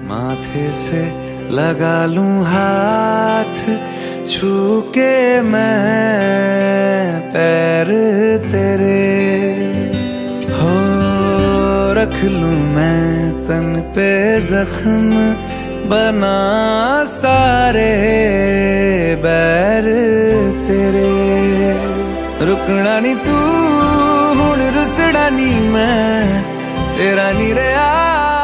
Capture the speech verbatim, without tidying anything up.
माथे से लगा लूं हाथ, छू के मैं पैर तेरे, हो रख लूं मैं तन पे जख्म, बना सारे बैर तेरे। रुकना नी तू हुण रुसड़ा नी मैं, तेरा नी रहा